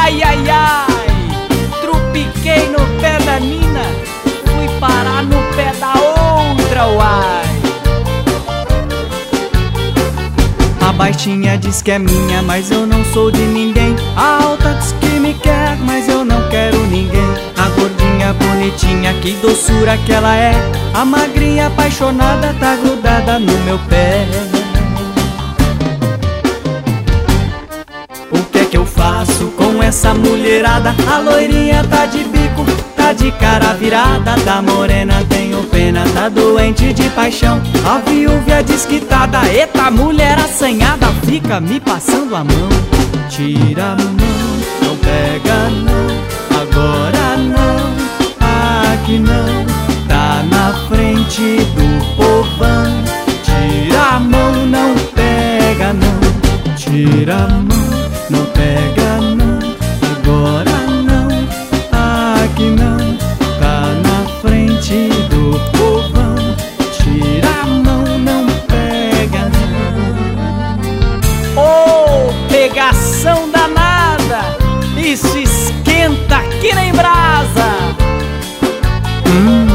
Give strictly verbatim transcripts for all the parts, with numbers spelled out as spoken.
Ai, ai, ai, trupiquei no pé da mina, fui parar no pé da outra, uai. A baixinha diz que é minha, mas eu não sou de ninguém. A alta diz que me quer, mas eu não quero ninguém. A gordinha bonitinha, que doçura que ela é. A magrinha apaixonada tá grudada no meu pé. O que é que eu faço com essa mulherada? A loirinha tá de bico, tá de cara virada. Da morena tenho pena, tá doente de paixão. A viúva é desquitada, eita mulher assanhada, fica me passando a mão. Tira a mão, não pega não, agora não, aqui não, tá na frente do povão. Tira a mão, não pega não, tira a mão, não pega não, agora não, aqui não, tá na frente do povão. Tira a mão, não pega não. Ô, pegação danada, isso esquenta que nem brasa. Hum.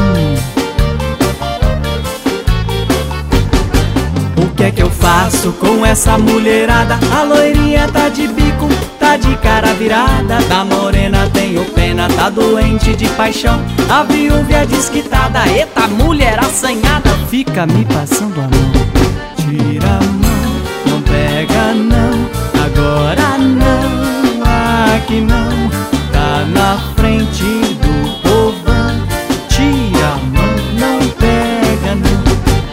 O que é que eu faço com essa mulherada? A loirinha tá de bico, tá de cara virada. Da morena tenho pena, tá doente de paixão. A viúva é desquitada, eita mulher assanhada, fica me passando a mão. Tira a mão, não pega não, agora não, aqui não, tá na frente do povão. Tira a mão, não pega não.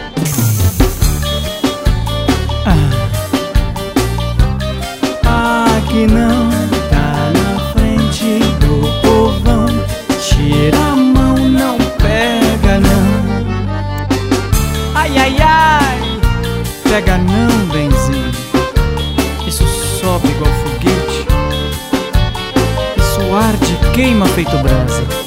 Aqui não, tá na frente do povão. Tira a mão, não pega não. Ai, ai, ai, pega não, benzinho. Isso sobe igual foguete, isso arde, queima feito brasa.